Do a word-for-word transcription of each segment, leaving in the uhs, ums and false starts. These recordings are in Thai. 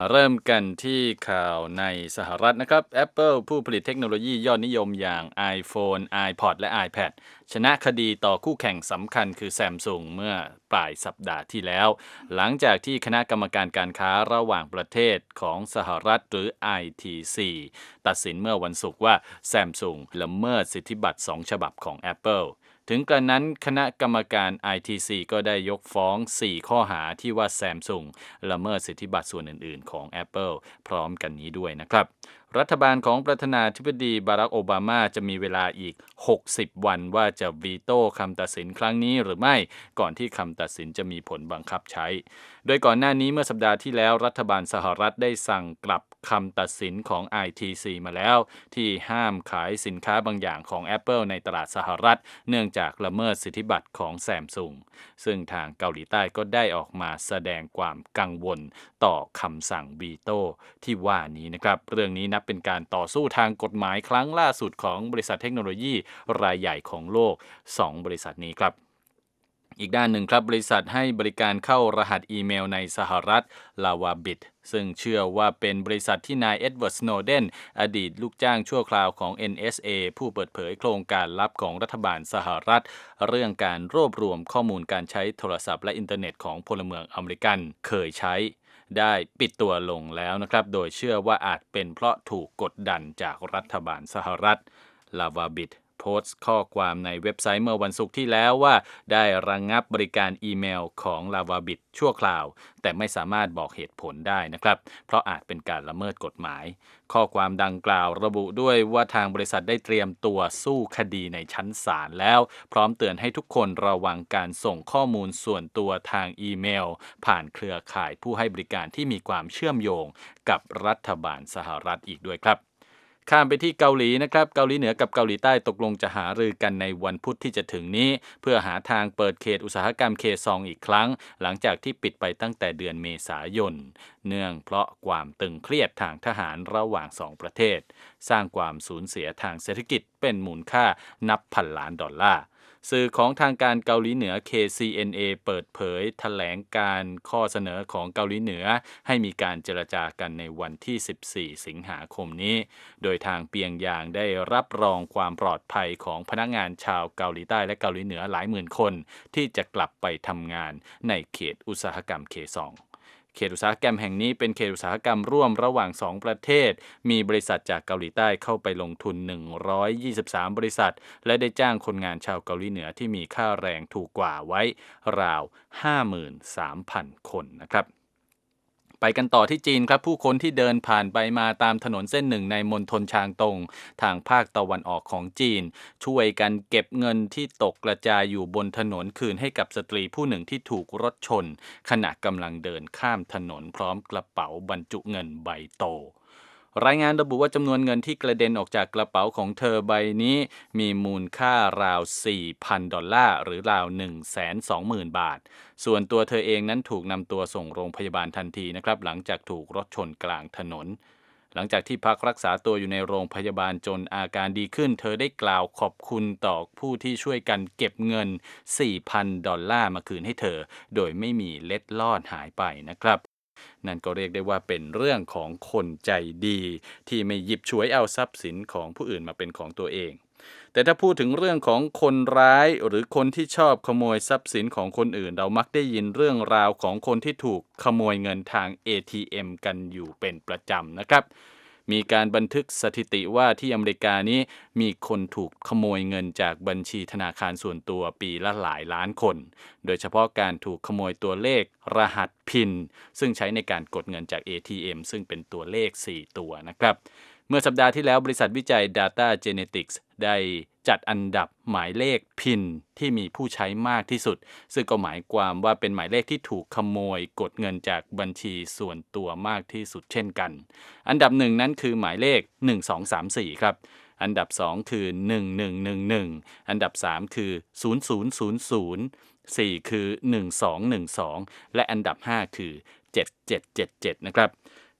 เริ่มกันที่ข่าวในสหรัฐนะครับ Apple ผู้ผลิตเทคโนโลยียอดนิยมอย่าง iPhone iPod และ iPad ชนะคดีต่อคู่แข่งสำคัญคือ Samsung เมื่อปลายสัปดาห์ที่แล้วหลังจากที่คณะกรรมการการค้าระหว่างประเทศของสหรัฐหรือ ไอ ที ซี ตัดสินเมื่อวันศุกร์ว่า Samsung ละเมิดสิทธิบัตรสองฉบับของ Appleถึงกระนั้นคณะกรรมการ ไอ ที ซี ก็ได้ยกฟ้อง สี่ ข้อหาที่ว่า Samsung ละเมิดสิทธิบัตรส่วนอื่นๆของ Apple พร้อมกันนี้ด้วยนะครับรัฐบาลของประธานาธิบดีบารักโอบามาจะมีเวลาอีก หกสิบ วันว่าจะวีโต้คำตัดสินครั้งนี้หรือไม่ก่อนที่คำตัดสินจะมีผลบังคับใช้โดยก่อนหน้านี้เมื่อสัปดาห์ที่แล้วรัฐบาลสหรัฐได้สั่งกลับคำตัดสินของ ไอ ที ซี มาแล้วที่ห้ามขายสินค้าบางอย่างของ Apple ในตลาดสหรัฐเนื่องจากละเมิดสิทธิบัตรของ Samsung ซึ่งทางเกาหลีใต้ก็ได้ออกมาแสดงความกังวลต่อคำสั่งวีโต้ที่ว่านี้นะครับเรื่องนี้นับเป็นการต่อสู้ทางกฎหมายครั้งล่าสุดของบริษัทเทคโนโลยีรายใหญ่ของโลกสองบริษัทนี้ครับอีกด้านหนึ่งครับบริษัทให้บริการเข้ารหัสอีเมลในสหรัฐ Lavabit ซึ่งเชื่อว่าเป็นบริษัทที่นายเอ็ดเวิร์ด สโนเดนอดีตลูกจ้างชั่วคราวของ เอ็น เอส เอ ผู้เปิดเผยโครงการลับของรัฐบาลสหรัฐเรื่องการรวบรวมข้อมูลการใช้โทรศัพท์และอินเทอร์เน็ตของพลเมืองอเมริกันเคยใช้ได้ปิดตัวลงแล้วนะครับโดยเชื่อว่าอาจเป็นเพราะถูกกดดันจากรัฐบาลสหรัฐ Lavabitโพสต์ข้อความในเว็บไซต์เมื่อวันศุกร์ที่แล้วว่าได้ระงงับบริการอีเมลของ Lavabit ชั่วคราวแต่ไม่สามารถบอกเหตุผลได้นะครับเพราะอาจเป็นการละเมิดกฎหมายข้อความดังกล่าวระบุด้วยว่าทางบริษัทได้เตรียมตัวสู้คดีในชั้นศาลแล้วพร้อมเตือนให้ทุกคนระวังการส่งข้อมูลส่วนตัวทางอีเมลผ่านเครือข่ายผู้ให้บริการที่มีความเชื่อมโยงกับรัฐบาลสหรัฐอีกด้วยครับข้ามไปที่เกาหลีนะครับเกาหลีเหนือกับเกาหลีใต้ตกลงจะหารือกันในวันพุธที่จะถึงนี้เพื่อหาทางเปิดเขตอุตสาหกรรมเคซองอีกครั้งหลังจากที่ปิดไปตั้งแต่เดือนเมษายนเนื่องเพราะความตึงเครียดทางทหารระหว่างสองประเทศสร้างความสูญเสียทางเศรษฐกิจเป็นมูลค่านับพันล้านดอลลาร์สื่อของทางการเกาหลีเหนือ เค ซี เอ็น เอ เปิดเผยแถลงการข้อเสนอของเกาหลีเหนือให้มีการเจรจากันในวันที่สิบสี่สิงหาคมนี้โดยทางเปียงยางได้รับรองความปลอดภัยของพนักงานชาวเกาหลีใต้และเกาหลีเหนือหลายหมื่นคนที่จะกลับไปทำงานในเขตอุตสาหกรรมเคซองเขตอุตสาหกรรมแห่งนี้เป็นเขตอุตสาหกรรมร่วมระหว่างสองประเทศมีบริษัทจากเกาหลีใต้เข้าไปลงทุนหนึ่งร้อยยี่สิบสามบริษัทและได้จ้างคนงานชาวเกาหลีเหนือที่มีค่าแรงถูกกว่าไว้ราว ห้าหมื่นสามพัน คนนะครับไปกันต่อที่จีนครับผู้คนที่เดินผ่านไปมาตามถนนเส้นหนึ่งในมณฑลชางตงทางภาคตะวันออกของจีนช่วยกันเก็บเงินที่ตกกระจายอยู่บนถนนคืนให้กับสตรีผู้หนึ่งที่ถูกรถชนขณะกำลังเดินข้ามถนนพร้อมกระเป๋าบรรจุเงินใบโตรายงานระบุว่าจำนวนเงินที่กระเด็นออกจากกระเป๋าของเธอใบนี้มีมูลค่าราว สี่พัน ดอลลาร์หรือราว หนึ่งแสนสองหมื่น บาทส่วนตัวเธอเองนั้นถูกนำตัวส่งโรงพยาบาลทันทีนะครับหลังจากถูกรถชนกลางถนนหลังจากที่พักรักษาตัวอยู่ในโรงพยาบาลจนอาการดีขึ้นเธอได้กล่าวขอบคุณต่อผู้ที่ช่วยกันเก็บเงิน สี่พัน ดอลลาร์มาคืนให้เธอโดยไม่มีเล็ดลอดหายไปนะครับนั่นก็เรียกได้ว่าเป็นเรื่องของคนใจดีที่ไม่หยิบฉวยเอาทรัพย์สินของผู้อื่นมาเป็นของตัวเองแต่ถ้าพูดถึงเรื่องของคนร้ายหรือคนที่ชอบขโมยทรัพย์สินของคนอื่นเรามักได้ยินเรื่องราวของคนที่ถูกขโมยเงินทาง เอ ที เอ็ม กันอยู่เป็นประจำนะครับมีการบันทึกสถิติว่าที่อเมริกานี้มีคนถูกขโมยเงินจากบัญชีธนาคารส่วนตัวปีละหลายล้านคนโดยเฉพาะการถูกขโมยตัวเลขรหัสพินซึ่งใช้ในการกดเงินจาก เอ ที เอ็ม ซึ่งเป็นตัวเลขสี่ตัวนะครับเมื่อสัปดาห์ที่แล้วบริษัทวิจัย Data Genetics ได้จัดอันดับหมายเลขพินที่มีผู้ใช้มากที่สุดซึ่งก็หมายความว่าเป็นหมายเลขที่ถูกขโมยกดเงินจากบัญชีส่วนตัวมากที่สุดเช่นกันอันดับหนึ่งนั้นคือหมายเลขหนึ่ง สอง สาม สี่ครับอันดับสองคือหนึ่ง หนึ่ง หนึ่ง หนึ่งอันดับสามคือศูนย์ ศูนย์ ศูนย์ ศูนย์ สี่คือหนึ่ง สอง หนึ่ง สองและอันดับห้าคือเจ็ด เจ็ด เจ็ด เจ็ดนะครับ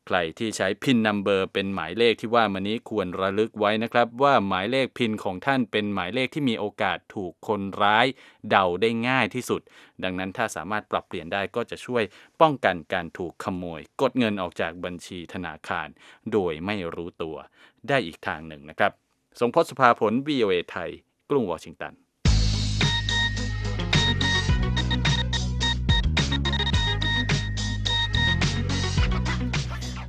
ใครที่ใช้ พิน Number เป็นหมายเลขที่ว่ามานี้ควรระลึกไว้นะครับว่าหมายเลข พิน ของท่านเป็นหมายเลขที่มีโอกาสถูกคนร้ายเดาได้ง่ายที่สุดดังนั้นถ้าสามารถปรับเปลี่ยนได้ก็จะช่วยป้องกันการถูกขโมยกดเงินออกจากบัญชีธนาคารโดยไม่รู้ตัวได้อีกทางหนึ่งนะครับทรงพจน์ สุภาผล วี โอ เอ ไทยกรุงวอชิงตัน